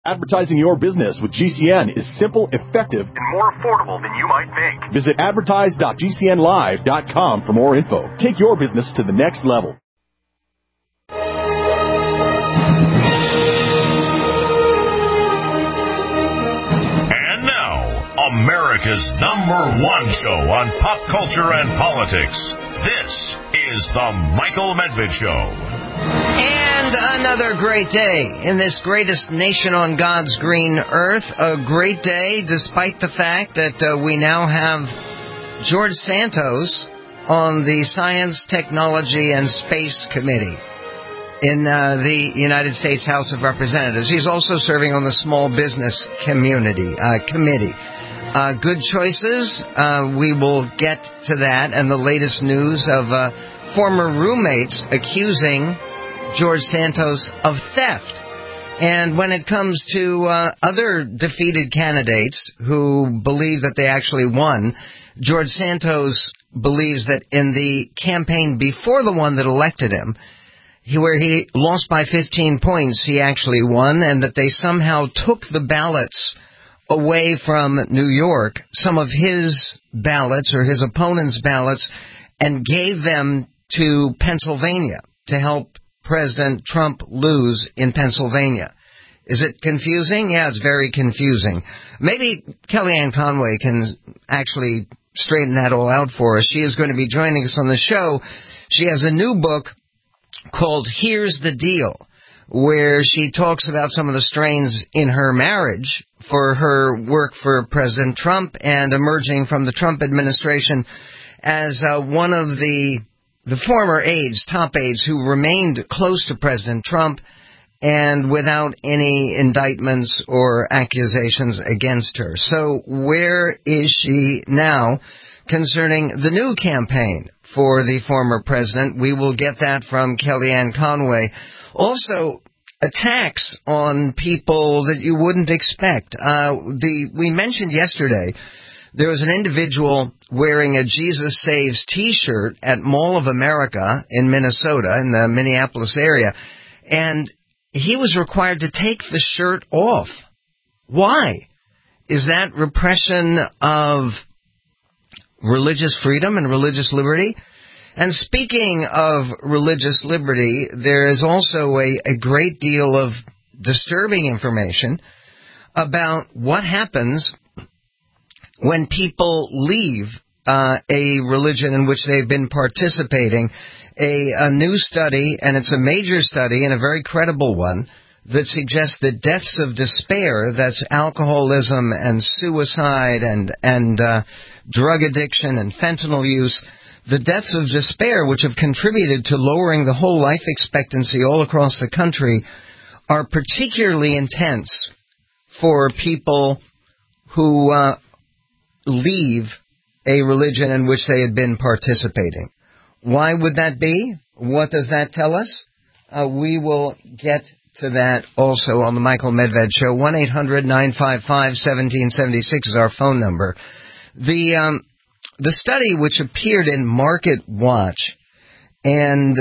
Advertising your business with GCN is simple, effective, and more affordable than you might think. Visit advertise.gcnlive.com for more info. Take your business to the next level. And now, America's #1 show on pop culture and politics. This is The Michael Medved Show. And another great day in this greatest nation on God's green earth. A great day despite the fact that we now have George Santos on the Science, Technology, and Space Committee in the United States House of Representatives. He's also serving on the Small Business Committee. Good choices. We will get to that and the latest news of former roommates accusing George Santos of theft. And when it comes to other defeated candidates who believe that they actually won, George Santos believes that in the campaign before the one that elected him, where he lost by 15 points, he actually won, and that they somehow took the ballots away from New York, some of his ballots or his opponent's ballots, and gave them to Pennsylvania to help President Trump lose in Pennsylvania. Is it confusing? Yeah, it's very confusing. Maybe Kellyanne Conway can actually straighten that all out for us. She is going to be joining us on the show. She has a new book called Here's the Deal, where she talks about some of the strains in her marriage for her work for President Trump and emerging from the Trump administration as one of the former aides, top aides, who remained close to President Trump and without any indictments or accusations against her. So where is she now concerning the new campaign for the former president? We will get that from Kellyanne Conway. Also, attacks on people that you wouldn't expect. We mentioned yesterday there was an individual wearing a Jesus Saves T-shirt at Mall of America in Minnesota, in the Minneapolis area, and he was required to take the shirt off. Why? Is that repression of religious freedom and religious liberty? And speaking of religious liberty, there is also a great deal of disturbing information about what happens when people leave a religion in which they've been participating. A new study, and it's a major study and a very credible one, that suggests that deaths of despair, that's alcoholism and suicide and drug addiction and fentanyl use, the deaths of despair, which have contributed to lowering the whole life expectancy all across the country, are particularly intense for people who leave a religion in which they had been participating. Why would that be? What does that tell us? We will get to that also on the Michael Medved Show. 1-800-955-1776 is our phone number. The study, which appeared in Market Watch, and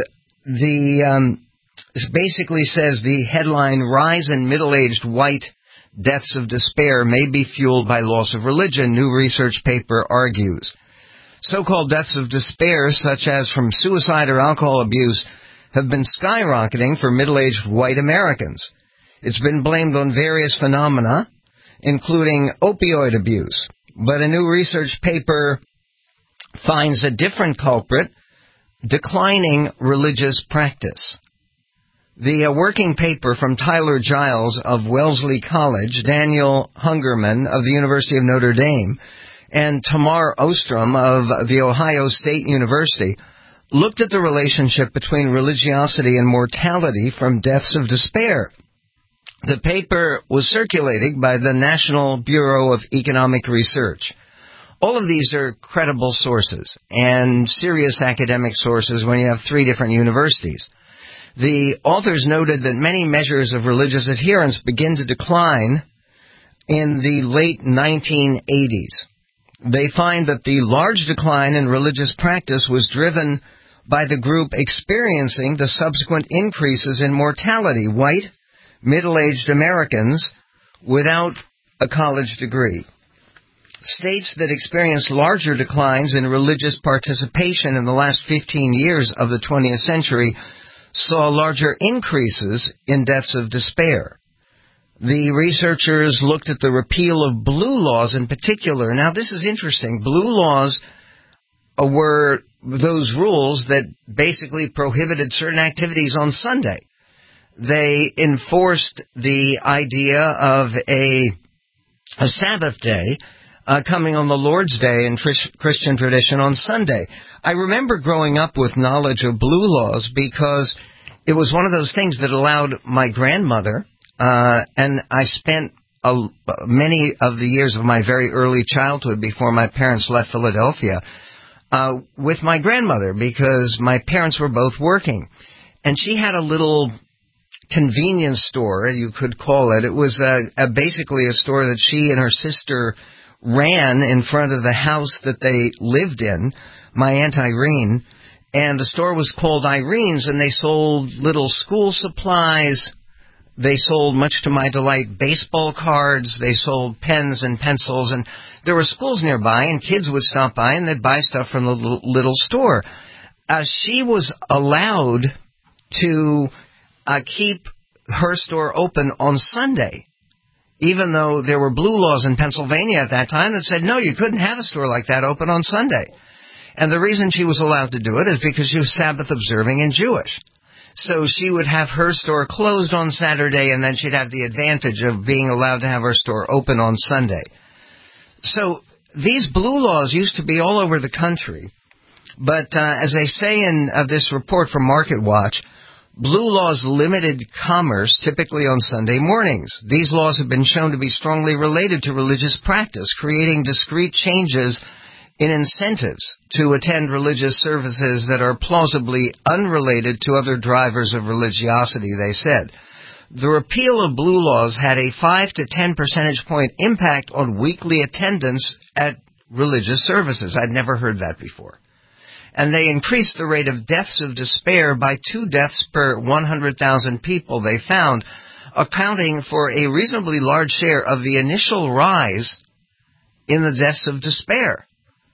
basically says the headline, "Rise in Middle-Aged White Deaths of Despair May be Fueled by Loss of Religion," new research paper argues. So-called deaths of despair, such as from suicide or alcohol abuse, have been skyrocketing for middle-aged white Americans. It's been blamed on various phenomena, including opioid abuse. But a new research paper finds a different culprit: declining religious practice. The working paper from Tyler Giles of Wellesley College, Daniel Hungerman of the University of Notre Dame, and Tamar Ostrom of The Ohio State University looked at the relationship between religiosity and mortality from deaths of despair. The paper was circulated by the National Bureau of Economic Research. All of these are credible sources and serious academic sources when you have three different universities. The authors noted that many measures of religious adherence begin to decline in the late 1980s. They find that the large decline in religious practice was driven by the group experiencing the subsequent increases in mortality, white, middle-aged Americans without a college degree. States that experienced larger declines in religious participation in the last 15 years of the 20th century saw larger increases in deaths of despair. The researchers looked at the repeal of blue laws in particular. Now, this is interesting. Blue laws were those rules that basically prohibited certain activities on Sunday. They enforced the idea of a Sabbath day coming on the Lord's Day in Christian tradition on Sunday. I remember growing up with knowledge of blue laws because it was one of those things that allowed my grandmother, and I spent many of the years of my very early childhood before my parents left Philadelphia with my grandmother because my parents were both working. And she had a little convenience store, you could call it. It was basically a store that she and her sister ran in front of the house that they lived in, my Aunt Irene, and the store was called Irene's, and they sold little school supplies. They sold, much to my delight, baseball cards. They sold pens and pencils, and there were schools nearby, and kids would stop by, and they'd buy stuff from the little store. She was allowed to keep her store open on Sunday, even though there were blue laws in Pennsylvania at that time that said, no, you couldn't have a store like that open on Sunday. And the reason she was allowed to do it is because she was Sabbath observing and Jewish. So she would have her store closed on Saturday, and then she'd have the advantage of being allowed to have her store open on Sunday. So these blue laws used to be all over the country. But as they say in this report from Market Watch, blue laws limited commerce, typically on Sunday mornings. These laws have been shown to be strongly related to religious practice, creating discrete changes in incentives to attend religious services that are plausibly unrelated to other drivers of religiosity, they said. The repeal of blue laws had a 5 to 10 percentage point impact on weekly attendance at religious services. I'd never heard that before. And they increased the rate of deaths of despair by 2 deaths per 100,000 people, they found, accounting for a reasonably large share of the initial rise in the deaths of despair.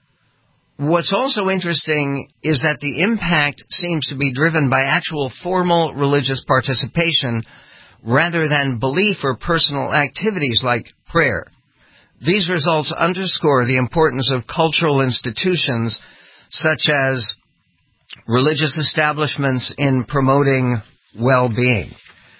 What's also interesting is that the impact seems to be driven by actual formal religious participation rather than belief or personal activities like prayer. These results underscore the importance of cultural institutions such as religious establishments in promoting well-being.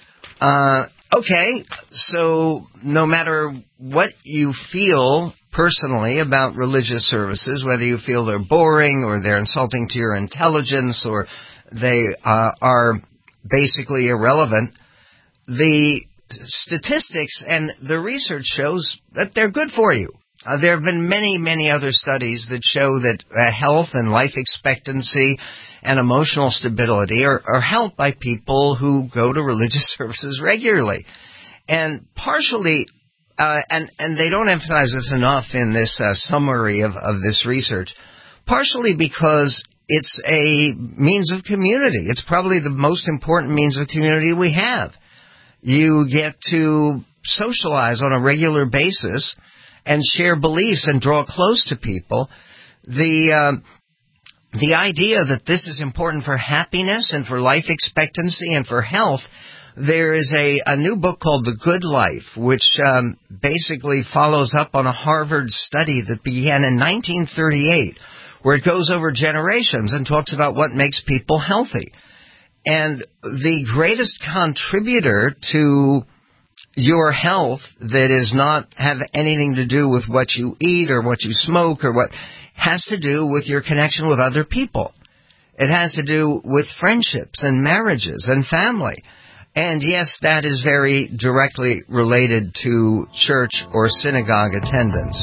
Okay, so no matter what you feel personally about religious services, whether you feel they're boring or they're insulting to your intelligence or they are basically irrelevant, the statistics and the research shows that they're good for you. There have been many, many other studies that show that health and life expectancy and emotional stability are helped by people who go to religious services regularly. And partially, and they don't emphasize this enough in this summary of this research, partially because it's a means of community. It's probably the most important means of community we have. You get to socialize on a regular basis and share beliefs and draw close to people. The idea that this is important for happiness and for life expectancy and for health, there is a new book called The Good Life, which basically follows up on a Harvard study that began in 1938, where it goes over generations and talks about what makes people healthy. And the greatest contributor to your health that is not have anything to do with what you eat or what you smoke or what has to do with your connection with other people. It has to do with friendships and marriages and family. And yes, that is very directly related to church or synagogue attendance.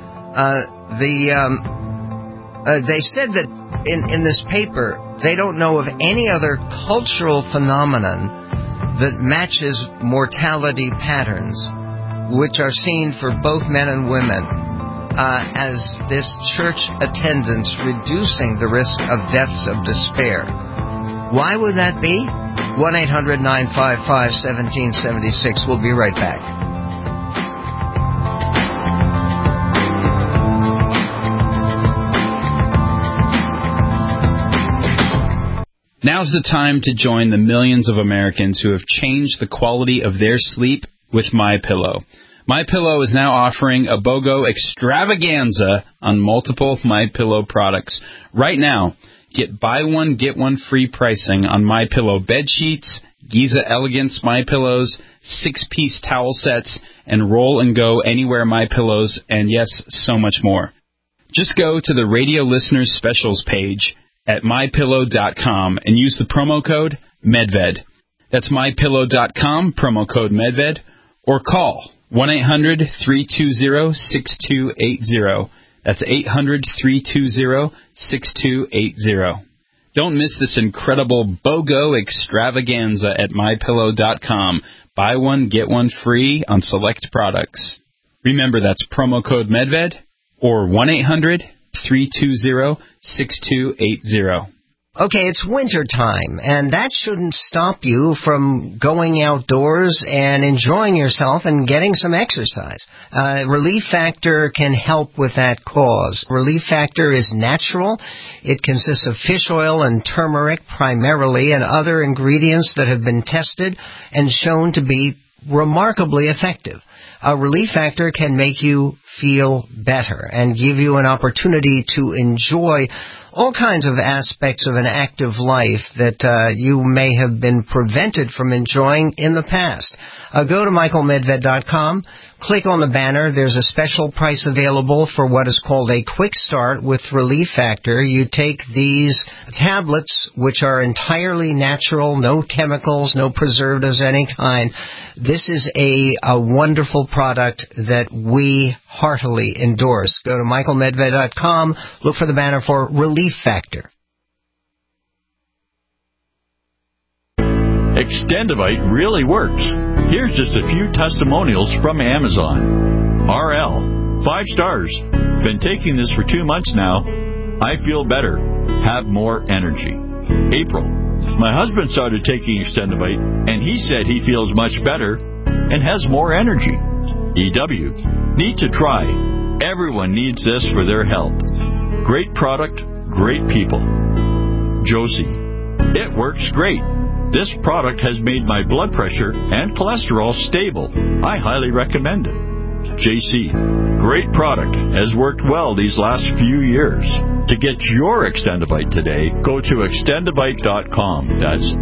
They said that in this paper, they don't know of any other cultural phenomenon that matches mortality patterns, which are seen for both men and women, as this church attendance reducing the risk of deaths of despair. Why would that be? 1-800-955-1776. We'll be right back. Now's the time to join the millions of Americans who have changed the quality of their sleep with MyPillow. MyPillow is now offering a BOGO extravaganza on multiple MyPillow products. Right now, get buy one, get one free pricing on MyPillow bed sheets, Giza Elegance MyPillows, 6-piece towel sets, and Roll and Go Anywhere MyPillows, and yes, so much more. Just go to the Radio Listeners Specials page at MyPillow.com and use the promo code MEDVED. That's MyPillow.com, promo code MEDVED, or call 1-800-320-6280. That's 800-320-6280. Don't miss this incredible BOGO extravaganza at MyPillow.com. Buy one, get one free on select products. Remember, that's promo code MEDVED or 1-800-320-6280. Okay, it's winter time, and that shouldn't stop you from going outdoors and enjoying yourself and getting some exercise. Relief Factor can help with that cause. Relief Factor is natural. It consists of fish oil and turmeric primarily, and other ingredients that have been tested and shown to be remarkably effective. Relief Factor can make you feel better and give you an opportunity to enjoy all kinds of aspects of an active life that you may have been prevented from enjoying in the past. Go to michaelmedved.com, click on the banner. There's a special price available for what is called a quick start with Relief Factor. You take these tablets, which are entirely natural, no chemicals, no preservatives of any kind. This is a wonderful product that we heartily endorse. Go to michaelmedved.com, look for the banner for Relief Factor. Extendivite really works. Here's just a few testimonials from Amazon. RL, 5 stars. Been taking this for 2 months now. I feel better. Have more energy. April, my husband started taking Extendivite, and he said he feels much better and has more energy. EW, need to try. Everyone needs this for their health. Great product, great people. Josie, it works great. This product has made my blood pressure and cholesterol stable. I highly recommend it. JC, great product. Has worked well these last few years. To get your Extendivite today, go to extendivite.com. That's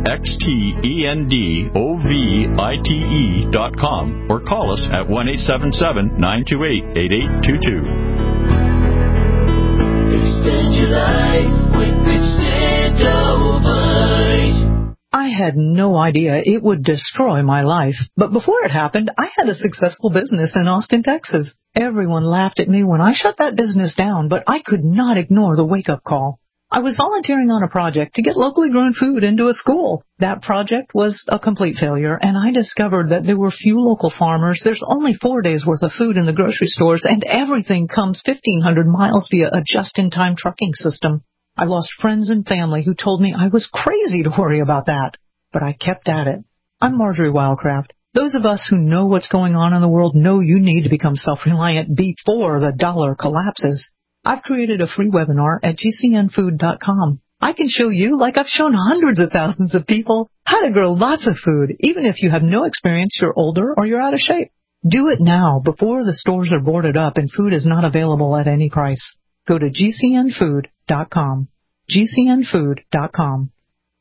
XTENDOVITE.com, or call us at 1-877-928-8822. Extend your life with Extendivite. I had no idea it would destroy my life, but before it happened, I had a successful business in Austin, Texas. Everyone laughed at me when I shut that business down, but I could not ignore the wake-up call. I was volunteering on a project to get locally grown food into a school. That project was a complete failure, and I discovered that there were few local farmers. There's only 4 days' worth of food in the grocery stores, and everything comes 1,500 miles via a just-in-time trucking system. I lost friends and family who told me I was crazy to worry about that, but I kept at it. I'm Marjorie Wildcraft. Those of us who know what's going on in the world know you need to become self-reliant before the dollar collapses. I've created a free webinar at gcnfood.com. I can show you, like I've shown hundreds of thousands of people, how to grow lots of food, even if you have no experience, you're older, or you're out of shape. Do it now, before the stores are boarded up and food is not available at any price. Go to gcnfood.com. gcnfood.com.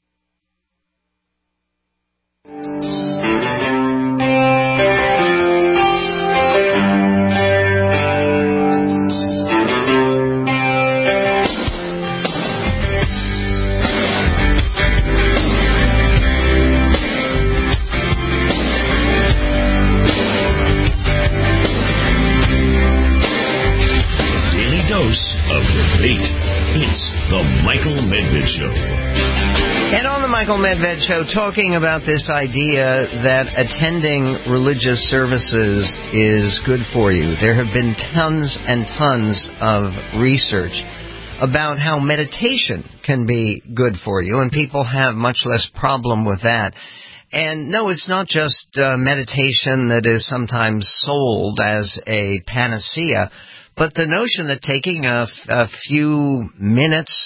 Of debate. It's the Michael Medved Show. And on the Michael Medved Show, talking about this idea that attending religious services is good for you. There have been tons and tons of research about how meditation can be good for you, and people have much less problem with that. And no, it's not just meditation that is sometimes sold as a panacea, but the notion that taking a few minutes,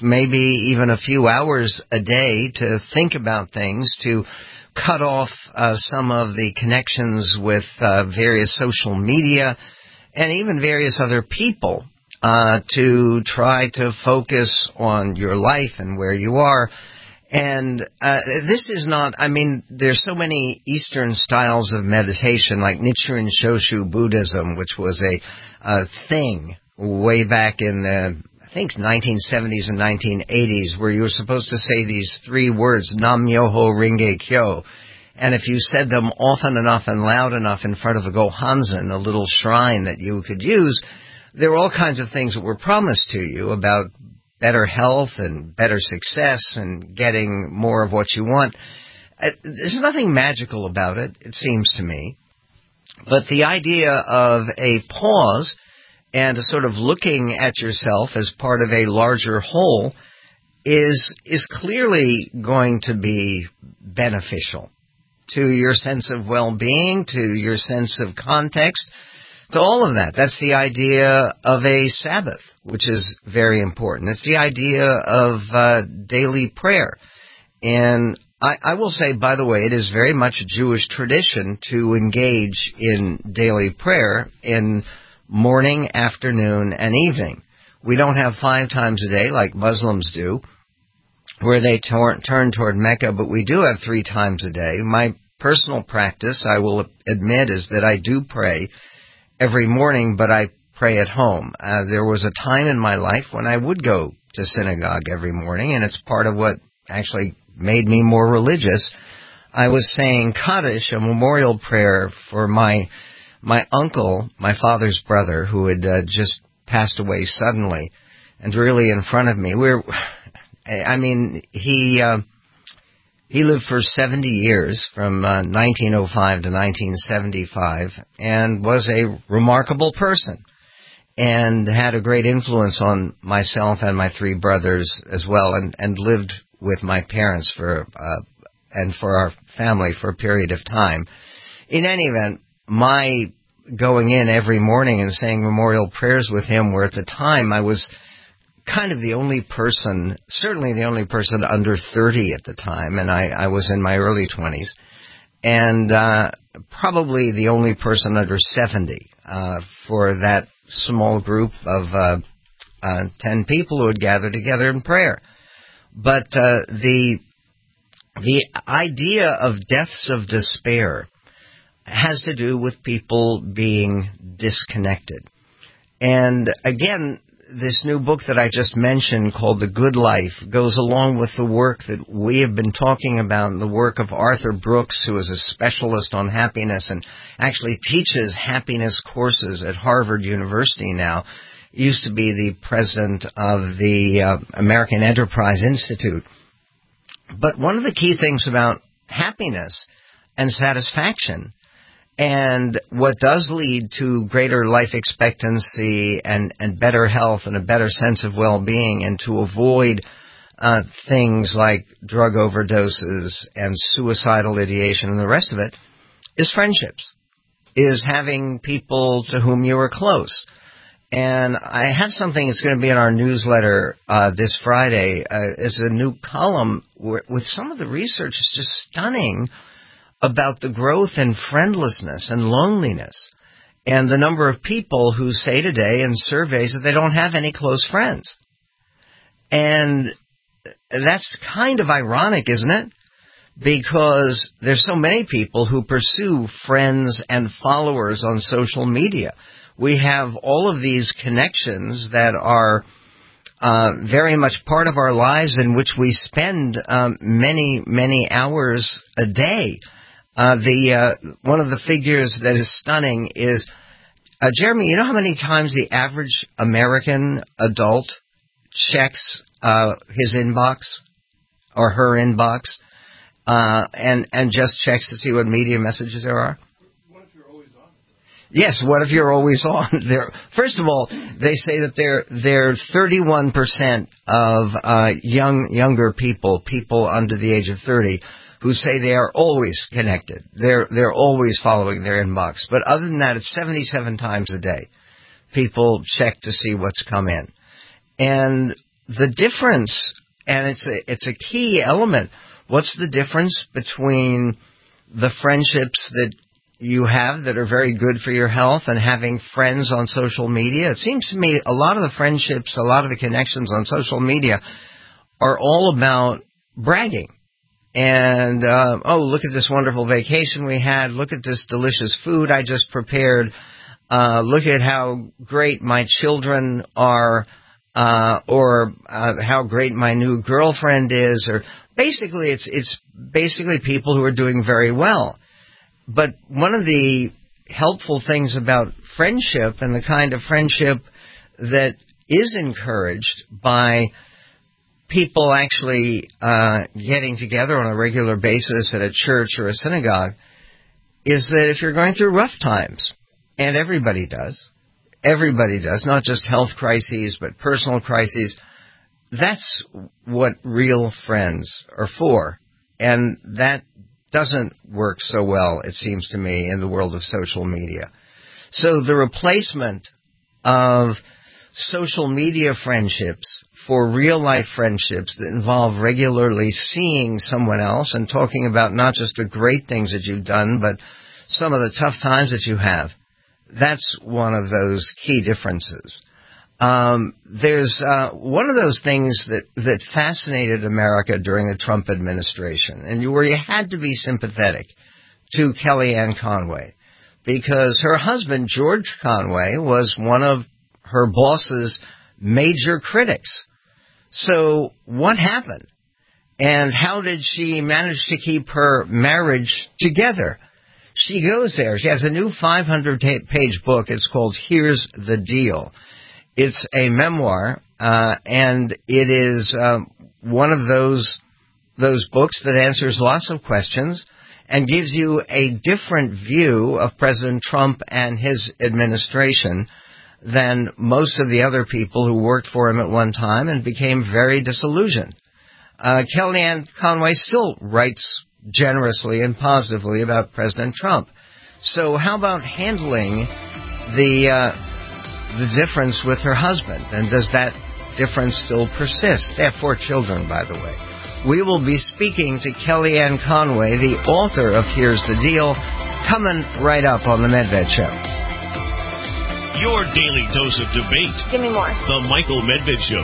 maybe even a few hours a day to think about things, to cut off some of the connections with various social media and even various other people, to try to focus on your life and where you are. And this is not, I mean, there's so many Eastern styles of meditation, like Nichiren Shoshu Buddhism, which was a thing way back in the, I think, 1970s and 1980s, where you were supposed to say these 3 words, Nam Myoho Renge Kyo. And if you said them often enough and loud enough in front of a Gohanzen, a little shrine that you could use, there were all kinds of things that were promised to you about better health and better success and getting more of what you want. There's nothing magical about it, it seems to me. But the idea of a pause and a sort of looking at yourself as part of a larger whole is clearly going to be beneficial to your sense of well-being, to your sense of context, to all of that. That's the idea of a Sabbath, which is very important. It's the idea of daily prayer. And I will say, by the way, it is very much a Jewish tradition to engage in daily prayer in morning, afternoon, and evening. We don't have 5 times a day like Muslims do, where they turn toward Mecca, but we do have 3 times a day. My personal practice, I will admit, is that I do pray every morning, but I pray at home. There was a time in my life when I would go to synagogue every morning, and it's part of what actually made me more religious. I was saying Kaddish, a memorial prayer for my uncle, my father's brother, who had just passed away suddenly, and really in front of me. He lived for 70 years, from 1905 to 1975, and was a remarkable person, and had a great influence on myself and my 3 brothers as well, and lived with my parents and for our family for a period of time. In any event, my going in every morning and saying memorial prayers with him, where at the time I was kind of the only person, certainly the only person under 30 at the time, and I was in my early 20s, and probably the only person under 70 for that small group of 10 people who had gathered together in prayer. But the idea of deaths of despair has to do with people being disconnected. And again, this new book that I just mentioned, called The Good Life, goes along with the work that we have been talking about, the work of Arthur Brooks, who is a specialist on happiness and actually teaches happiness courses at Harvard University now. He used to be the president of the American Enterprise Institute. But one of the key things about happiness and satisfaction, and what does lead to greater life expectancy and better health and a better sense of well-being, and to avoid things like drug overdoses and suicidal ideation and the rest of it, is friendships, is having people to whom you are close. And I have something that's going to be in our newsletter this Friday. Is a new column with some of the research is just stunning about the growth in friendlessness and loneliness, and the number of people who say today in surveys that they don't have any close friends. And that's kind of ironic, isn't it? Because there's so many people who pursue friends and followers on social media. We have all of these connections that are very much part of our lives, in which we spend many, many hours a day. One of the figures that is stunning is, Jeremy, you know how many times the average American adult checks his inbox or her inbox and just checks to see what media messages there are? What if you're always on? Yes, what if you're always on? First of all, they say that they're 31% of younger people under the age of 30, who say they are always connected. They're always following their inbox. But other than that, it's 77 times a day people check to see what's come in. And the difference, and it's a key element, what's the difference between the friendships that you have that are very good for your health and having friends on social media? It seems to me a lot of the friendships, a lot of the connections on social media are all about bragging. And, look at this wonderful vacation we had. Look at this delicious food I just prepared. Look at how great my children are, or how great my new girlfriend is. Or basically, it's basically people who are doing very well. But one of the helpful things about friendship and the kind of friendship that is encouraged by people actually getting together on a regular basis at a church or a synagogue is that if you're going through rough times, and everybody does, not just health crises, but personal crises, that's what real friends are for. And that doesn't work so well, it seems to me, in the world of social media. So the replacement of social media friendships for real-life friendships that involve regularly seeing someone else and talking about not just the great things that you've done, but some of the tough times that you have. That's one of those key differences. There's one of those things that fascinated America during the Trump administration, and where you had to be sympathetic to Kellyanne Conway, because her husband, George Conway, was one of her boss's major critics. So what happened? And how did she manage to keep her marriage together? She goes there. She has a new 500-page book. It's called Here's the Deal. It's a memoir, and it is one of those books that answers lots of questions and gives you a different view of President Trump and his administration than most of the other people who worked for him at one time and became very disillusioned. Kellyanne Conway still writes generously and positively about President Trump. So how about handling the difference with her husband? And does that difference still persist? They have 4 children, by the way. We will be speaking to Kellyanne Conway, the author of Here's the Deal, coming right up on the Medved Show. Your daily dose of debate. Give me more. The Michael Medved Show.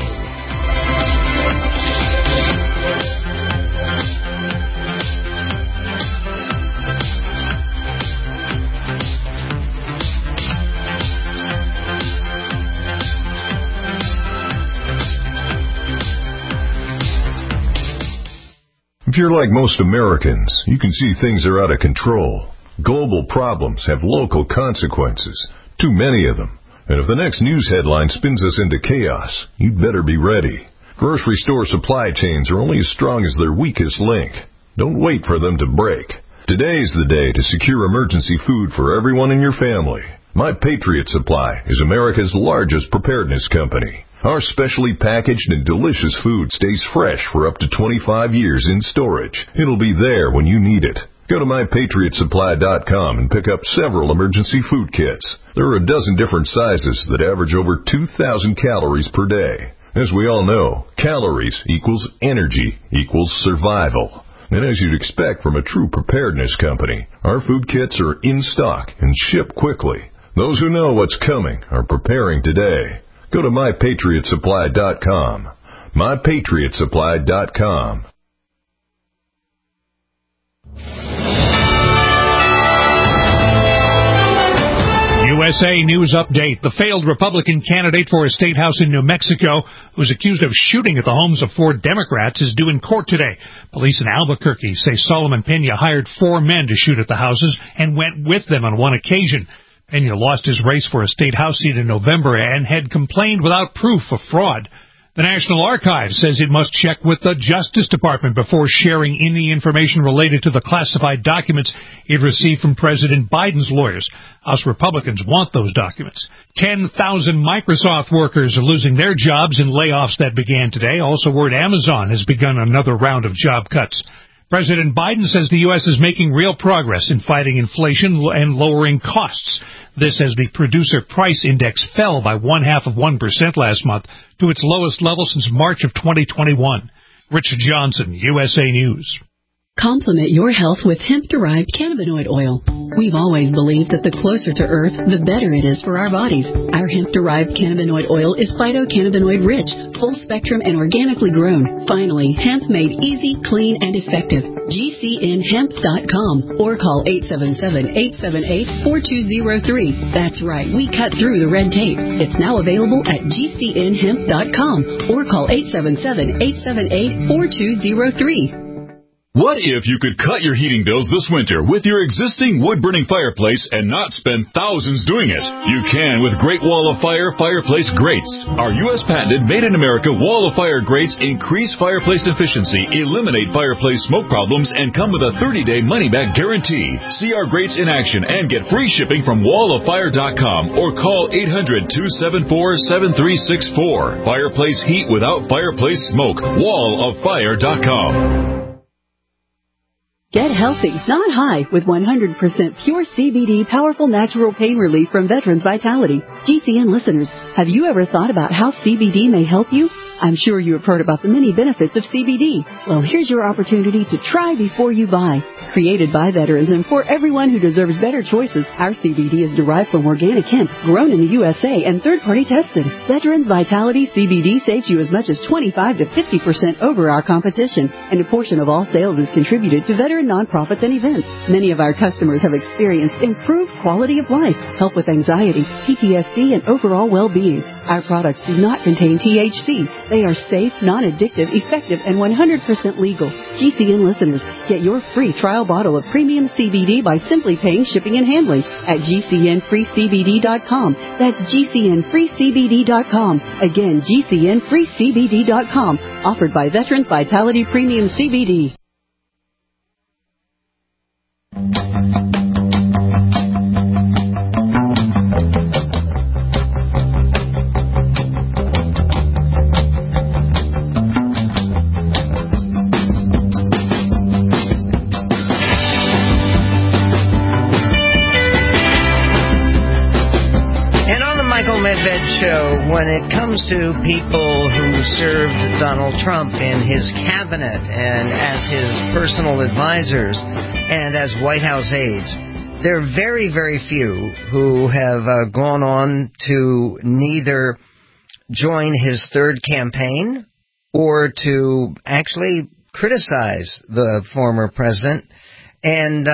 If you're like most Americans, you can see things are out of control. Global problems have local consequences, too many of them. And if the next news headline spins us into chaos, you'd better be ready. Grocery store supply chains are only as strong as their weakest link. Don't wait for them to break. Today is the day to secure emergency food for everyone in your family. My Patriot Supply is America's largest preparedness company. Our specially packaged and delicious food stays fresh for up to 25 years in storage. It'll be there when you need it. Go to MyPatriotSupply.com and pick up several emergency food kits. There are a dozen different sizes that average over 2,000 calories per day. As we all know, calories equals energy equals survival. And as you'd expect from a true preparedness company, our food kits are in stock and ship quickly. Those who know what's coming are preparing today. Go to MyPatriotSupply.com. MyPatriotSupply.com. USA News Update. The failed Republican candidate for a state house in New Mexico, who's accused of shooting at the homes of 4 Democrats, is due in court today. Police in Albuquerque say Solomon Pena hired 4 men to shoot at the houses and went with them on one occasion. Pena lost his race for a state house seat in November and had complained without proof of fraud. The National Archives says it must check with the Justice Department before sharing any information related to the classified documents it received from President Biden's lawyers. House Republicans want those documents. 10,000 Microsoft workers are losing their jobs in layoffs that began today. Also, word Amazon has begun another round of job cuts. President Biden says the U.S. is making real progress in fighting inflation and lowering costs. This as the Producer Price Index fell by 0.5% last month to its lowest level since March of 2021. Richard Johnson, USA News. Complement your health with hemp-derived cannabinoid oil. We've always believed that the closer to Earth, the better it is for our bodies. Our hemp-derived cannabinoid oil is phytocannabinoid-rich, full-spectrum, and organically grown. Finally, hemp made easy, clean, and effective. GCNhemp.com or call 877-878-4203. That's right, we cut through the red tape. It's now available at GCNhemp.com or call 877-878-4203. What if you could cut your heating bills this winter with your existing wood-burning fireplace and not spend thousands doing it? You can with Great Wall of Fire fireplace grates. Our U.S. patented made-in-America Wall of Fire grates increase fireplace efficiency, eliminate fireplace smoke problems, and come with a 30-day money-back guarantee. See our grates in action and get free shipping from walloffire.com or call 800-274-7364. Fireplace heat without fireplace smoke. walloffire.com. Get healthy, not high, with 100% pure CBD powerful natural pain relief from Veterans Vitality. GCN listeners, have you ever thought about how CBD may help you? I'm sure you have heard about the many benefits of CBD. Well, here's your opportunity to try before you buy. Created by veterans and for everyone who deserves better choices, our CBD is derived from organic hemp, grown in the USA and third-party tested. Veterans Vitality CBD saves you as much as 25 to 50% over our competition, and a portion of all sales is contributed to veteran nonprofits and events. Many of our customers have experienced improved quality of life, help with anxiety, PTSD, and overall well-being. Our products do not contain THC. They are safe, non-addictive, effective, and 100% legal. GCN listeners, get your free trial bottle of premium CBD by simply paying shipping and handling at GCNFreeCBD.com. That's GCNFreeCBD.com. Again, GCNFreeCBD.com. Offered by Veterans Vitality Premium CBD. Show, when it comes to people who served Donald Trump in his cabinet and as his personal advisors and as White House aides, there are very, very few who have gone on to neither join his third campaign or to actually criticize the former president and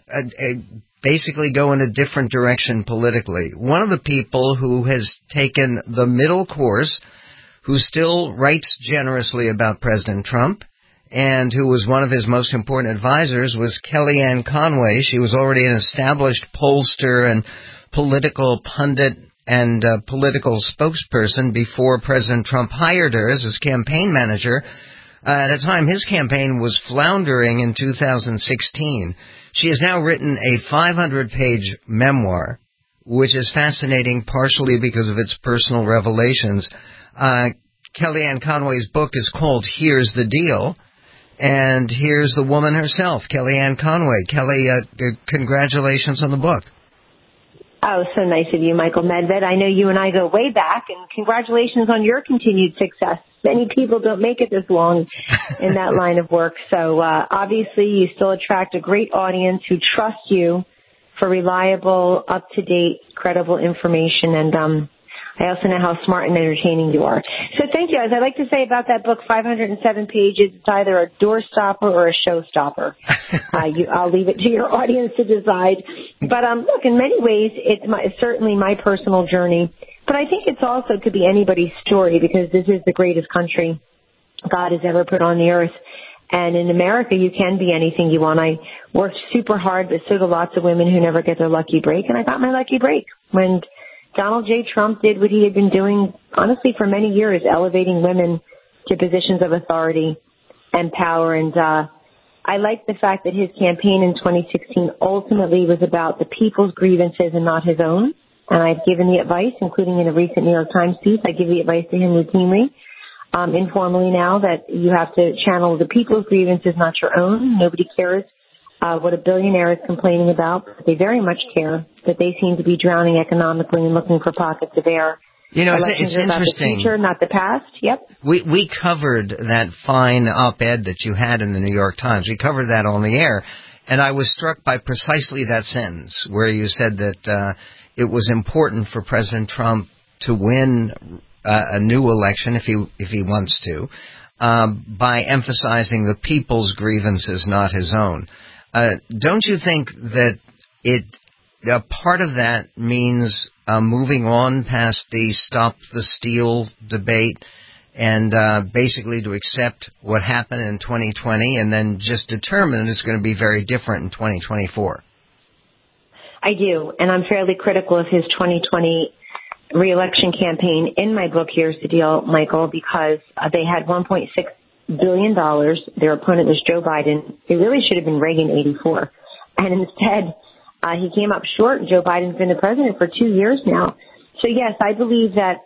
basically go in a different direction politically. One of the people who has taken the middle course, who still writes generously about President Trump, and who was one of his most important advisors, was Kellyanne Conway. She was already an established pollster and political pundit and political spokesperson before President Trump hired her as his campaign manager. At a time his campaign was floundering in 2016. She has now written a 500-page memoir, which is fascinating partially because of its personal revelations. Kellyanne Conway's book is called Here's the Deal, and here's the woman herself, Kellyanne Conway. Kelly, congratulations on the book. Oh, so nice of you, Michael Medved. I know you and I go way back, and congratulations on your continued success. Many people don't make it this long in that line of work. So obviously you still attract a great audience who trust you for reliable, up-to-date, credible information. And I also know how smart and entertaining you are. So thank you. As I like to say about that book, 507 pages, it's either a doorstopper or a showstopper. I'll leave it to your audience to decide. But look, in many ways, it's certainly my personal journey. But I think it's also could be anybody's story because this is the greatest country God has ever put on the earth. And in America, you can be anything you want. I worked super hard, but so do lots of women who never get their lucky break. And I got my lucky break when Donald J. Trump did what he had been doing, honestly, for many years, elevating women to positions of authority and power. And I like the fact that his campaign in 2016 ultimately was about the people's grievances and not his own. And I've given the advice, including in a recent New York Times piece. I give the advice to him routinely. informally now that you have to channel the people's grievances, not your own. Nobody cares what a billionaire is complaining about. They very much care that they seem to be drowning economically and looking for pockets of air. You know, Elections it's are about interesting. The future, not the past. Yep. We covered that fine op-ed that you had in the New York Times. We covered that on the air, and I was struck by precisely that sentence where you said that it was important for President Trump to win a new election if he wants to, by emphasizing the people's grievances, not his own. Don't you think that a part of that means moving on past the Stop the Steal debate and basically to accept what happened in 2020 and then just determine it's going to be very different in 2024? I do, and I'm fairly critical of his 2020 re-election campaign in my book, Here's the Deal, Michael, because they had $1.6 billion. Their opponent was Joe Biden. It really should have been Reagan 84. And instead, he came up short. Joe Biden's been the president for 2 years now. So, yes, I believe that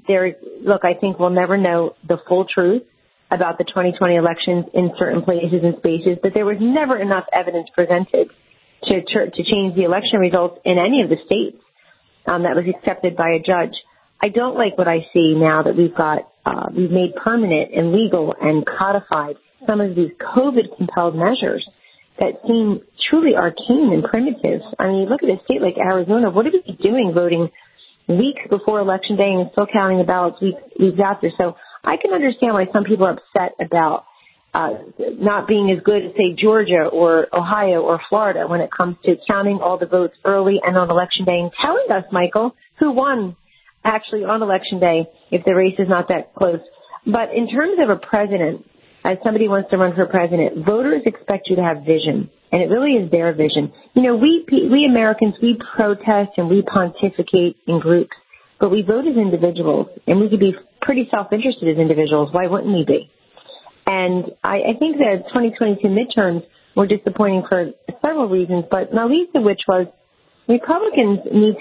I think we'll never know the full truth about the 2020 elections in certain places and spaces, but there was never enough evidence presented to change the election results in any of the states that was accepted by a judge. I don't like what I see now that we've made permanent and legal and codified some of these COVID-compelled measures that seem truly arcane and primitive. I mean, look at a state like Arizona. What are we doing voting weeks before Election Day and still counting the ballots weeks after? So I can understand why some people are upset about not being as good as, say, Georgia or Ohio or Florida when it comes to counting all the votes early and on Election Day and telling us, Michael, who won actually on Election Day if the race is not that close. But in terms of a president, as somebody wants to run for president, voters expect you to have vision, and it really is their vision. You know, we Americans, we protest and we pontificate in groups, but we vote as individuals, and we could be pretty self-interested as individuals. Why wouldn't we be? And I think the 2022 midterms were disappointing for several reasons, but not least of which was Republicans need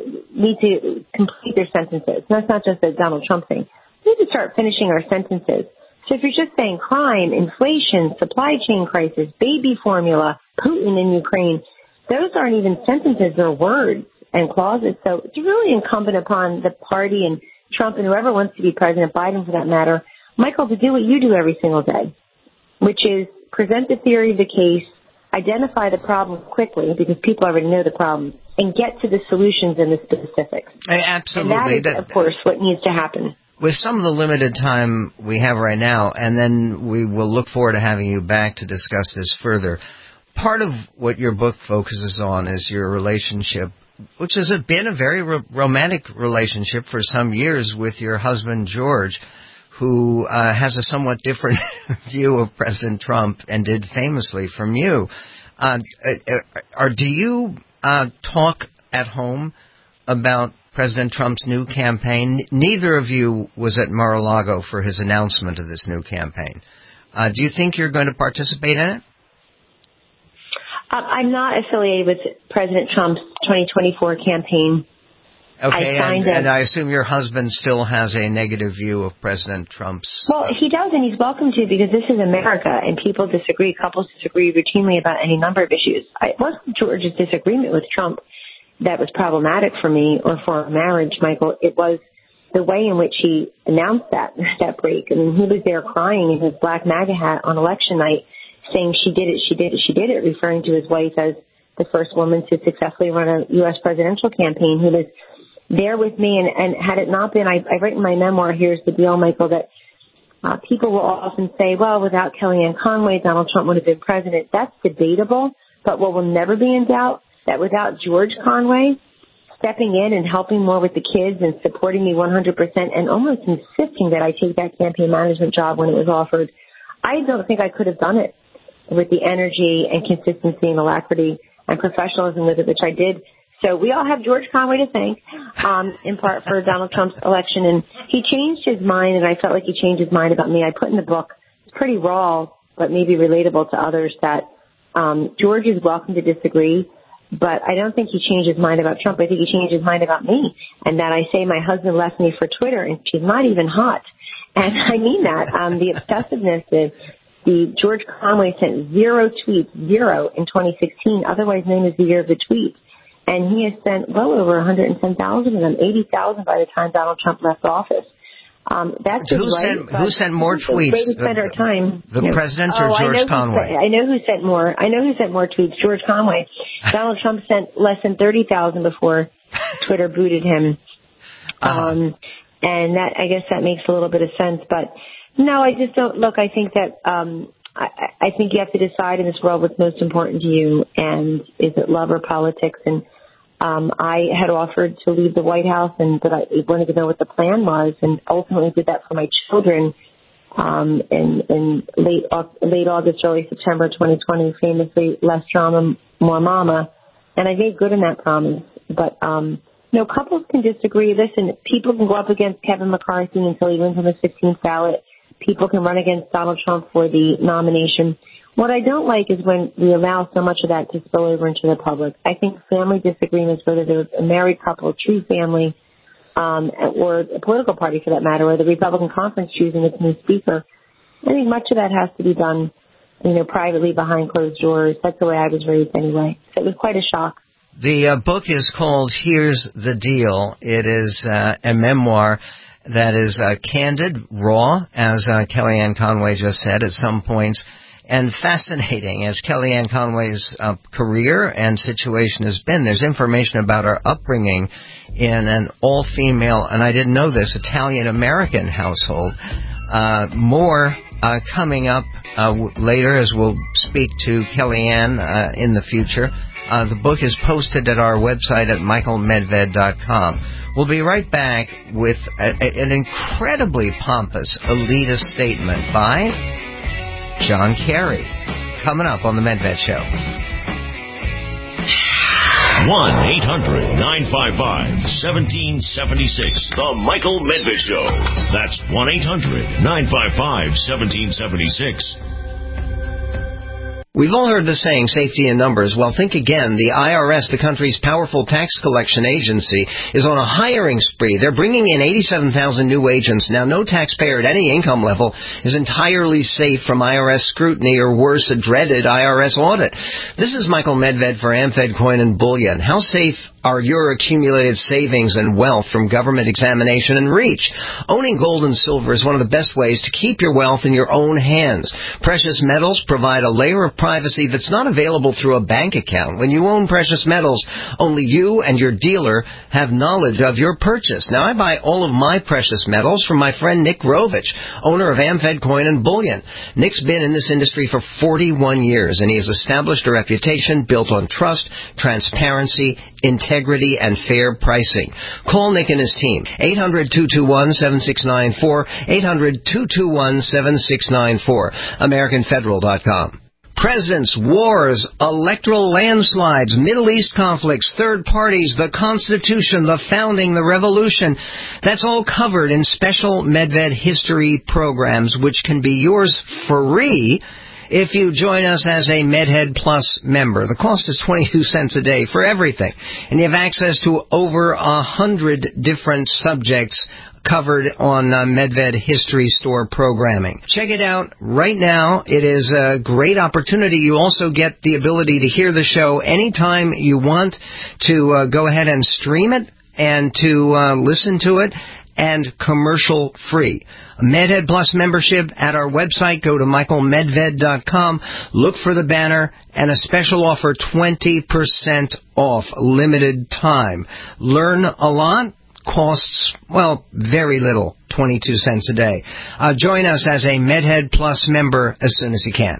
to complete their sentences. That's not just a Donald Trump thing. We need to start finishing our sentences. So if you're just saying crime, inflation, supply chain crisis, baby formula, Putin in Ukraine, those aren't even sentences, they're words and clauses. So it's really incumbent upon the party and Trump and whoever wants to be president, Biden for that matter, Michael, to do what you do every single day, which is present the theory of the case, identify the problem quickly because people already know the problem, and get to the solutions and the specifics. Absolutely. And that is, of course, what needs to happen. With some of the limited time we have right now, and then we will look forward to having you back to discuss this further, part of what your book focuses on is your relationship, which has been a very romantic relationship for some years with your husband, George, who has a somewhat different view of President Trump and did famously from you. Do you talk at home about President Trump's new campaign? Neither of you was at Mar-a-Lago for his announcement of this new campaign. Do you think you're going to participate in it? I'm not affiliated with President Trump's 2024 campaign. Okay, and I assume your husband still has a negative view of President Trump's... Well, he does, and he's welcome to, because this is America, and people disagree, couples disagree routinely about any number of issues. It wasn't George's disagreement with Trump that was problematic for me or for our marriage, Michael. It was the way in which he announced that break. I mean, he was there crying in his black MAGA hat on election night, saying she did it, she did it, she did it, referring to his wife as the first woman to successfully run a U.S. presidential campaign. He was there with me, and had it not been, I write in my memoir, Here's the Deal, Michael, that people will often say, well, without Kellyanne Conway, Donald Trump would have been president. That's debatable, but what will never be in doubt, that without George Conway stepping in and helping more with the kids and supporting me 100% and almost insisting that I take that campaign management job when it was offered, I don't think I could have done it with the energy and consistency and alacrity and professionalism with it, which I did. So we all have George Conway to thank, in part for Donald Trump's election. And he changed his mind, and I felt like he changed his mind about me. I put in the book, it's pretty raw, but maybe relatable to others, that George is welcome to disagree, but I don't think he changed his mind about Trump. I think he changed his mind about me, and that I say my husband left me for Twitter, and she's not even hot. And I mean that. The obsessiveness is the George Conway sent 0 tweets, 0 in 2016, otherwise known as the year of the tweets. And he has sent well over 110,000 of them, 80,000 by the time Donald Trump left office. That's who sent more tweets? The way we spend our time. The president or George Conway? I know who sent more. I know who sent more tweets. George Conway. Donald Trump sent less than 30,000 before Twitter booted him. And that, I guess that makes a little bit of sense. But no, I just don't. Look, I think that I think you have to decide in this world what's most important to you, and is it love or politics? And I had offered to leave the White House, but I wanted to know what the plan was, and ultimately did that for my children in late August, early September 2020, famously, less drama, more mama. And I made good on that promise. But, couples can disagree. Listen, people can go up against Kevin McCarthy until he wins on the 16th ballot. People can run against Donald Trump for the nomination. What I don't like is when we allow so much of that to spill over into the public. I think family disagreements, whether they're a married couple, a true family, or a political party for that matter, or the Republican conference choosing its new speaker, I think much of that has to be done, privately behind closed doors. That's the way I was raised anyway. So it was quite a shock. The book is called Here's the Deal. It is a memoir that is candid, raw, as Kellyanne Conway just said at some points, and fascinating as Kellyanne Conway's career and situation has been. There's information about her upbringing in an all-female, and I didn't know this, Italian-American household. More coming up later as we'll speak to Kellyanne in the future. The book is posted at our website at michaelmedved.com. We'll be right back with an incredibly pompous elitist statement by John Kerry. Coming up on The Medved Show. 1-800-955-1776. The Michael Medved Show. That's 1-800-955-1776. We've all heard the saying, safety in numbers. Well, think again. The IRS, the country's powerful tax collection agency, is on a hiring spree. They're bringing in 87,000 new agents. Now, no taxpayer at any income level is entirely safe from IRS scrutiny or worse, a dreaded IRS audit. This is Michael Medved for AmFed Coin and Bullion. How safe are your accumulated savings and wealth from government examination and reach? Owning gold and silver is one of the best ways to keep your wealth in your own hands. Precious metals provide a layer of privacy that's not available through a bank account. When you own precious metals, only you and your dealer have knowledge of your purchase. Now, I buy all of my precious metals from my friend Nick Rovich, owner of AmFed Coin and Bullion. Nick's been in this industry for 41 years, and he has established a reputation built on trust, transparency, integrity, and fair pricing. Call Nick and his team. 800-221-7694, 800-221-7694, AmericanFederal.com. Presidents, wars, electoral landslides, Middle East conflicts, third parties, the Constitution, the founding, the revolution. That's all covered in special Medved history programs, which can be yours free if you join us as a MedHead Plus member. The cost is 22 cents a day for everything, and you have access to over 100 different subjects covered on Medved History Store programming. Check it out right now. It is a great opportunity. You also get the ability to hear the show anytime you want, to go ahead and stream it and to listen to it, and commercial free. MedHead Plus membership at our website. Go to michaelmedved.com. Look for the banner and a special offer, 20% off, limited time. Learn a lot. Costs, well, very little, 22 cents a day. Join us as a MedHead Plus member as soon as you can.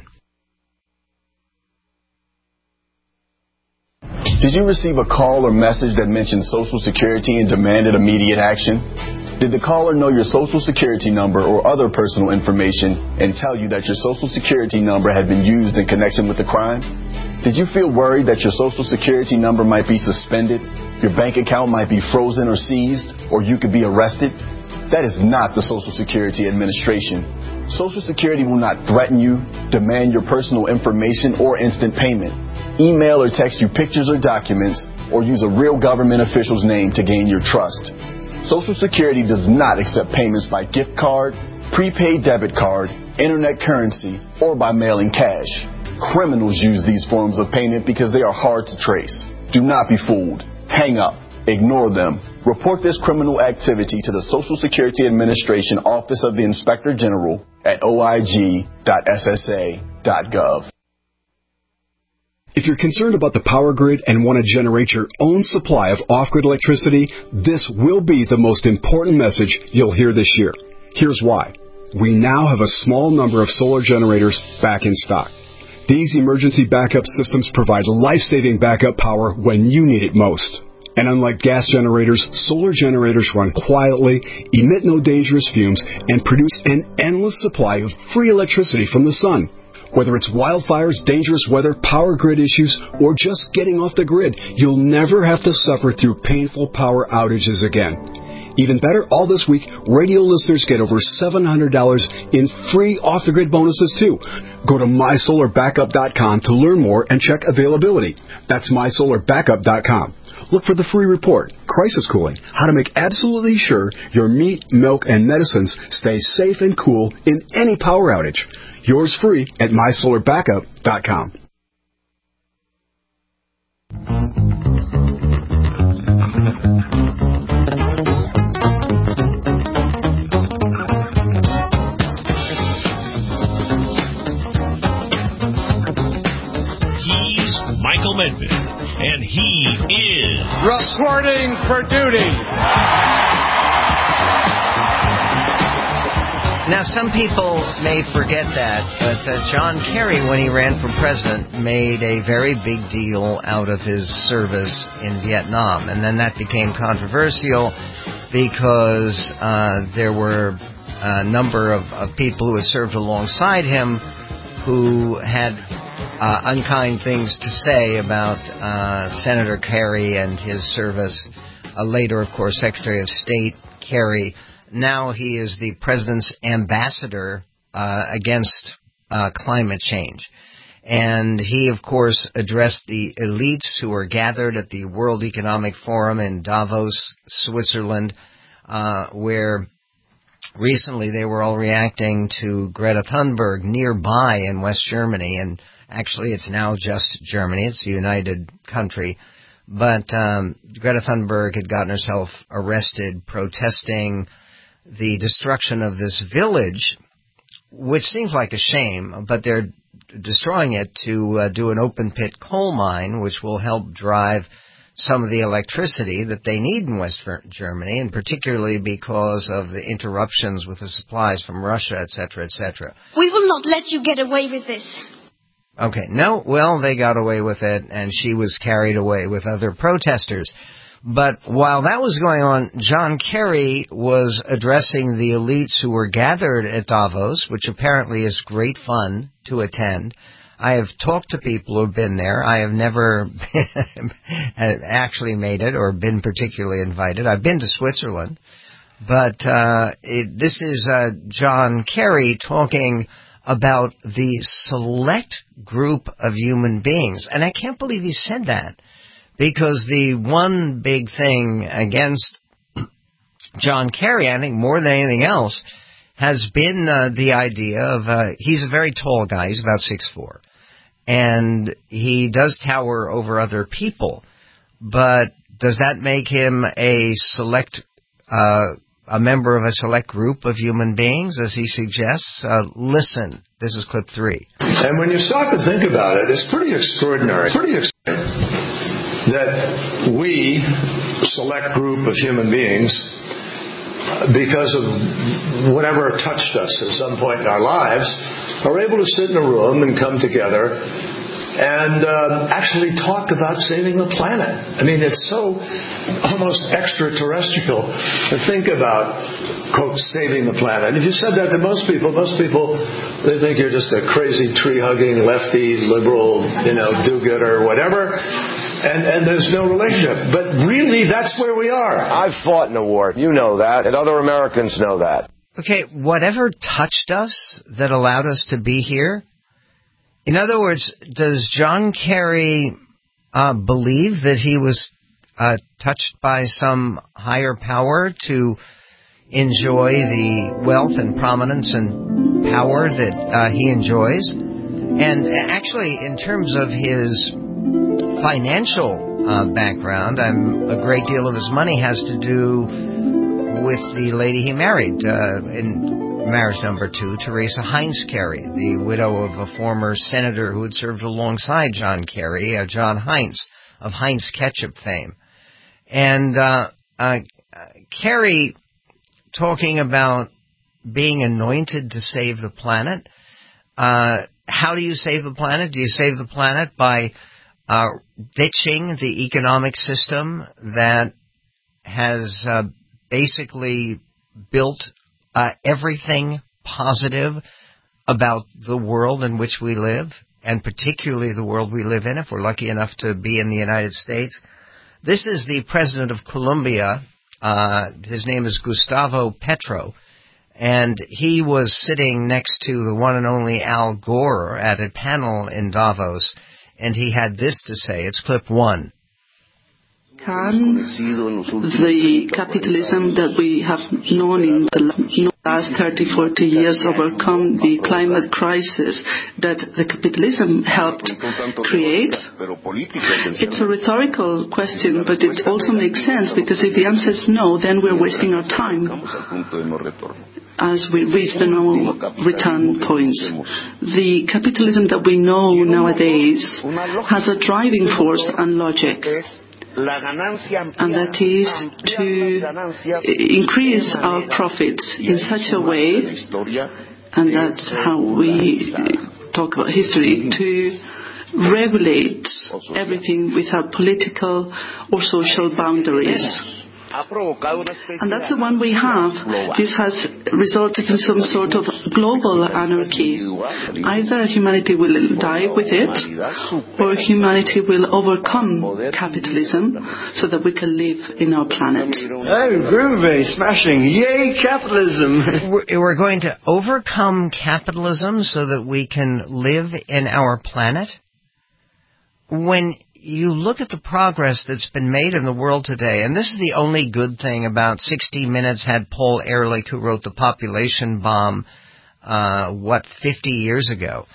Did you receive a call or message that mentioned Social Security and demanded immediate action? Did the caller know your Social Security number or other personal information and tell you that your Social Security number had been used in connection with the crime? Did you feel worried that your Social Security number might be suspended, your bank account might be frozen or seized, or you could be arrested? That is not the Social Security Administration. Social Security will not threaten you, demand your personal information, or instant payment, email or text you pictures or documents, or use a real government official's name to gain your trust. Social Security does not accept payments by gift card, prepaid debit card, internet currency, or by mailing cash. Criminals use these forms of payment because they are hard to trace. Do not be fooled. Hang up. Ignore them. Report this criminal activity to the Social Security Administration Office of the Inspector General at oig.ssa.gov. If you're concerned about the power grid and want to generate your own supply of off-grid electricity, this will be the most important message you'll hear this year. Here's why. We now have a small number of solar generators back in stock. These emergency backup systems provide life-saving backup power when you need it most. And unlike gas generators, solar generators run quietly, emit no dangerous fumes, and produce an endless supply of free electricity from the sun. Whether it's wildfires, dangerous weather, power grid issues, or just getting off the grid, you'll never have to suffer through painful power outages again. Even better, all this week, radio listeners get over $700 in free off-the-grid bonuses, too. Go to mysolarbackup.com to learn more and check availability. That's mysolarbackup.com. Look for the free report, Crisis Cooling, how to make absolutely sure your meat, milk, and medicines stay safe and cool in any power outage. Yours free at mysolarbackup.com. He's Michael Medved, and he is reporting for duty. Now, some people may forget that, but John Kerry, when he ran for president, made a very big deal out of his service in Vietnam. And then that became controversial because there were a number of people who had served alongside him who had unkind things to say about Senator Kerry and his service. Later, of course, Secretary of State Kerry. Now he is the president's ambassador against climate change. And he, of course, addressed the elites who were gathered at the World Economic Forum in Davos, Switzerland, where recently they were all reacting to Greta Thunberg nearby in West Germany. And actually, it's now just Germany. It's a united country. But Greta Thunberg had gotten herself arrested protesting the destruction of this village, which seems like a shame, but they're destroying it to do an open-pit coal mine, which will help drive some of the electricity that they need in West Germany, and particularly because of the interruptions with the supplies from Russia, etc., etc. We will not let you get away with this. Okay, no, well, they got away with it, and she was carried away with other protesters. But while that was going on, John Kerry was addressing the elites who were gathered at Davos, which apparently is great fun to attend. I have talked to people who have been there. I have never actually made it or been particularly invited. I've been to Switzerland. But this is John Kerry talking about the select group of human beings. And I can't believe he said that. Because the one big thing against John Kerry, I think more than anything else, has been the idea of, he's a very tall guy, he's about 6'4", and he does tower over other people. But does that make him a member of a select group of human beings, as he suggests? Listen, this is clip 3. And when you stop and think about it, it's pretty extraordinary. That we, a select group of human beings, because of whatever touched us at some point in our lives, are able to sit in a room and come together and actually talk about saving the planet. I mean, it's so almost extraterrestrial to think about, quote, saving the planet. And if you said that to most people, they think you're just a crazy tree-hugging, lefty, liberal, do-gooder, whatever. And there's no relationship. But really, that's where we are. I've fought in the war. You know that. And other Americans know that. Okay, whatever touched us that allowed us to be here? In other words, does John Kerry believe that he was touched by some higher power to enjoy the wealth and prominence and power that he enjoys. And actually, in terms of his financial background, a great deal of his money has to do with the lady he married in marriage number 2, Teresa Heinz Kerry, the widow of a former senator who had served alongside John Kerry, John Heinz of Heinz Ketchup fame. And Kerry, talking about being anointed to save the planet. How do you save the planet? Do you save the planet by ditching the economic system that has basically built everything positive about the world in which we live, and particularly the world we live in, if we're lucky enough to be in the United States? This is the president of Colombia. His name is Gustavo Petro, and he was sitting next to the one and only Al Gore at a panel in Davos, and he had this to say. It's clip 1. Can the capitalism that we have known in the last 30, 40 years overcome the climate crisis that the capitalism helped create? It's a rhetorical question, but it also makes sense, because if the answer is no, then we're wasting our time as we reach the no return points. The capitalism that we know nowadays has a driving force and logic, and that is to increase our profits in such a way, and that's how we talk about history, to regulate everything without political or social boundaries. And that's the one we have. This has resulted in some sort of global anarchy. Either humanity will die with it, or humanity will overcome capitalism so that we can live in our planet. Oh, groovy, smashing, yay, capitalism! We're going to overcome capitalism so that we can live in our planet? When you look at the progress that's been made in the world today, and this is the only good thing about 60 Minutes had Paul Ehrlich, who wrote The Population Bomb, 50 years ago,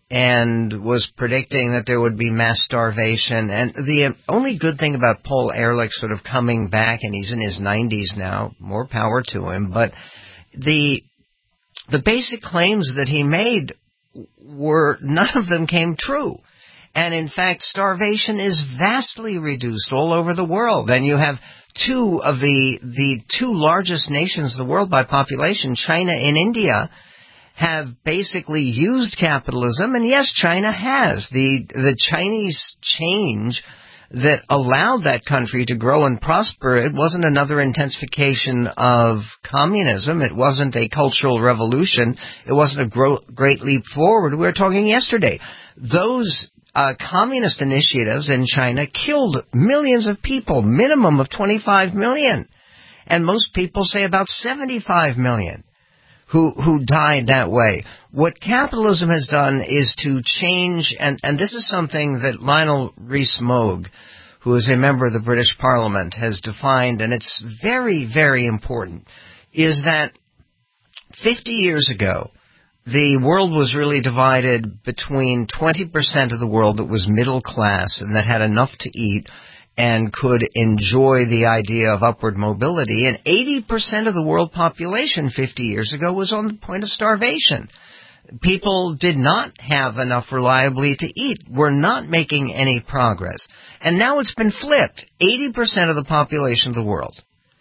and was predicting that there would be mass starvation. And the only good thing about Paul Ehrlich sort of coming back, and he's in his 90s now, more power to him, but the basic claims that he made none of them came true. And in fact, starvation is vastly reduced all over the world. And you have two of the two largest nations of the world by population, China and India, have basically used capitalism. And yes, China has. The Chinese change that allowed that country to grow and prosper, it wasn't another intensification of communism. It wasn't a cultural revolution. It wasn't a great leap forward. We were talking yesterday. Those communist initiatives in China killed millions of people, minimum of 25 million. And most people say about 75 million who died that way. What capitalism has done is to change, and this is something that Lionel Rees-Mogg, who is a member of the British Parliament, has defined, and it's very, very important, is that 50 years ago, the world was really divided between 20% of the world that was middle class and that had enough to eat and could enjoy the idea of upward mobility, and 80% of the world population 50 years ago was on the point of starvation. People did not have enough reliably to eat, were not making any progress. And now it's been flipped. 80% of the population of the world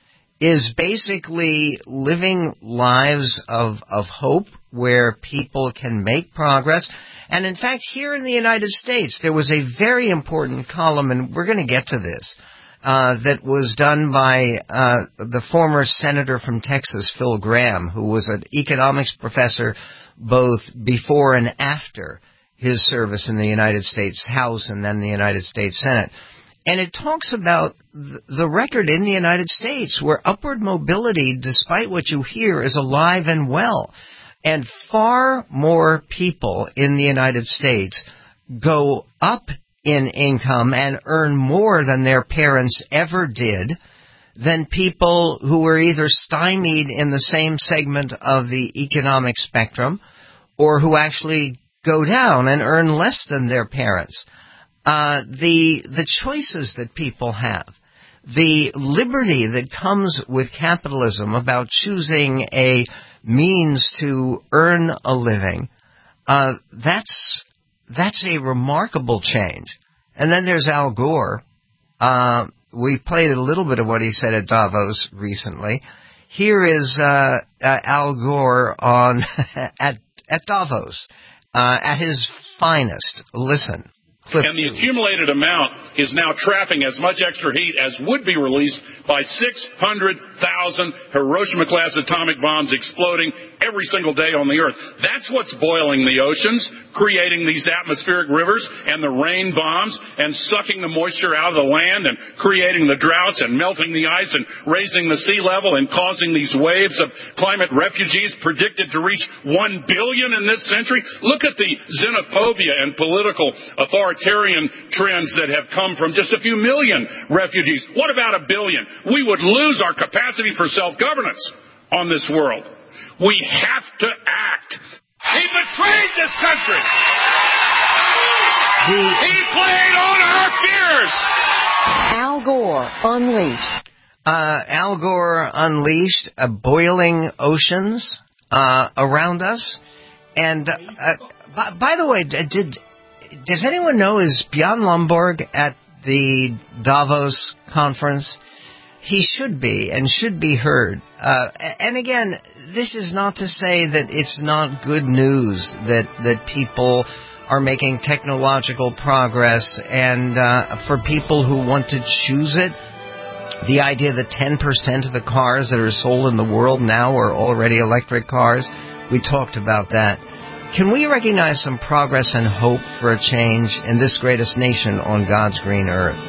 is basically living lives of hope, where people can make progress. And in fact, here in the United States, there was a very important column, and we're going to get to this, that was done by the former senator from Texas, Phil Gramm, who was an economics professor both before and after his service in the United States House and then the United States Senate. And it talks about the record in the United States where upward mobility, despite what you hear, is alive and well. And far more people in the United States go up in income and earn more than their parents ever did than people who were either stymied in the same segment of the economic spectrum or who actually go down and earn less than their parents. The choices that people have, the liberty that comes with capitalism about choosing a means to earn a living, that's a remarkable change. And then there's Al Gore. We played a little bit of what he said at Davos recently. Here is Al Gore on at Davos at his finest. Listen. And the accumulated amount is now trapping as much extra heat as would be released by 600,000 Hiroshima-class atomic bombs exploding every single day on the Earth. That's what's boiling the oceans, creating these atmospheric rivers and the rain bombs and sucking the moisture out of the land and creating the droughts and melting the ice and raising the sea level and causing these waves of climate refugees predicted to reach 1 billion in this century. Look at the xenophobia and political authoritarian trends that have come from just a few million refugees. What about 1 billion? We would lose our capacity for self-governance on this world. We have to act. He betrayed this country. He played on our fears. Al Gore Unleashed. Al Gore Unleashed, boiling oceans around us. And by the way, does anyone know, is Bjorn Lomborg at the Davos conference? He should be and should be heard. And again, this is not to say that it's not good news that people are making technological progress, and for people who want to choose it, the idea that 10% of the cars that are sold in the world now are already electric cars, we talked about that. Can we recognize some progress and hope for a change in this greatest nation on God's green earth?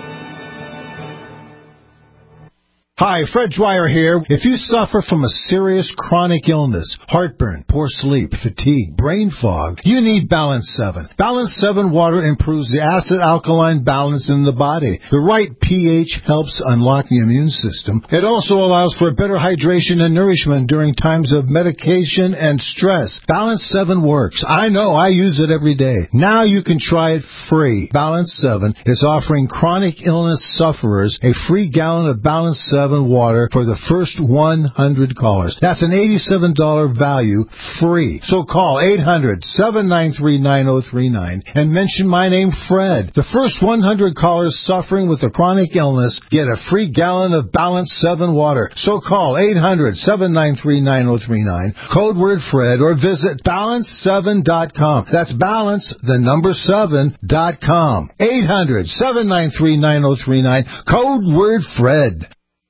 Hi, Fred Dwyer here. If you suffer from a serious chronic illness, heartburn, poor sleep, fatigue, brain fog, you need Balance 7. Balance 7 water improves the acid-alkaline balance in the body. The right pH helps unlock the immune system. It also allows for better hydration and nourishment during times of medication and stress. Balance 7 works. I know, I use it every day. Now you can try it free. Balance 7 is offering chronic illness sufferers a free gallon of Balance 7 water for the first 100 callers. That's an $87 value, free. So call 800-793-9039 and mention my name, Fred. The first 100 callers suffering with a chronic illness get a free gallon of Balance 7 water. So call 800-793-9039, code word Fred, or visit balance7.com. That's balance, the number 7.com. 800-793-9039, code word Fred.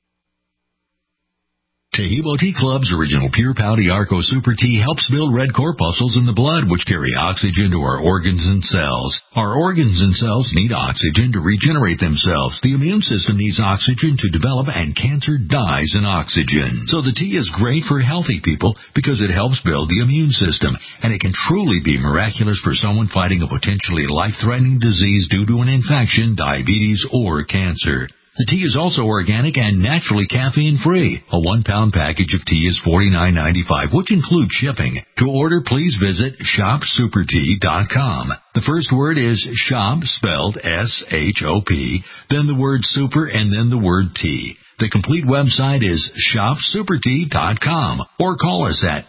Taheebo Tea Club's original Pure Pouty Arco Super Tea helps build red corpuscles in the blood, which carry oxygen to our organs and cells. Our organs and cells need oxygen to regenerate themselves. The immune system needs oxygen to develop, and cancer dies in oxygen. So the tea is great for healthy people because it helps build the immune system, and it can truly be miraculous for someone fighting a potentially life-threatening disease due to an infection, diabetes, or cancer. The tea is also organic and naturally caffeine-free. A 1-pound package of tea is $49.95, which includes shipping. To order, please visit shopsupertea.com. The first word is shop, spelled S-H-O-P, then the word super, and then the word tea. The complete website is shopsupertea.com, or call us at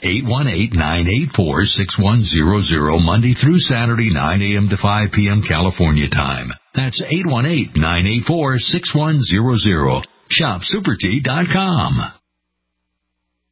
818-984-6100 Monday through Saturday, 9 a.m. to 5 p.m. California time. That's 818-984-6100. Shopsupertea.com.